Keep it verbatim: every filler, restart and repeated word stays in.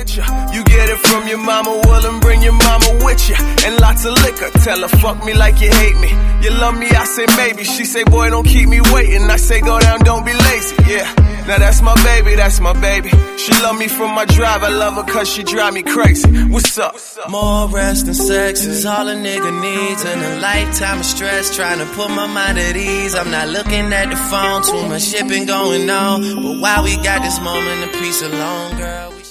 picture. You get it from your mama, well, and bring your mama with you. And lots of liquor, tell her fuck me like you hate me. You love me, I say maybe. She say, boy, don't keep me waiting. I say, go down, don't be lazy, yeah. Now that's my baby, that's my baby. She love me from my drive, I love her cause she drive me crazy. What's up? More rest and sex is all a nigga needs. And a lifetime of stress, trying to put my mind at ease. I'm not looking at the phone, too much shit been going on. But while we got this moment of peace alone, girl, we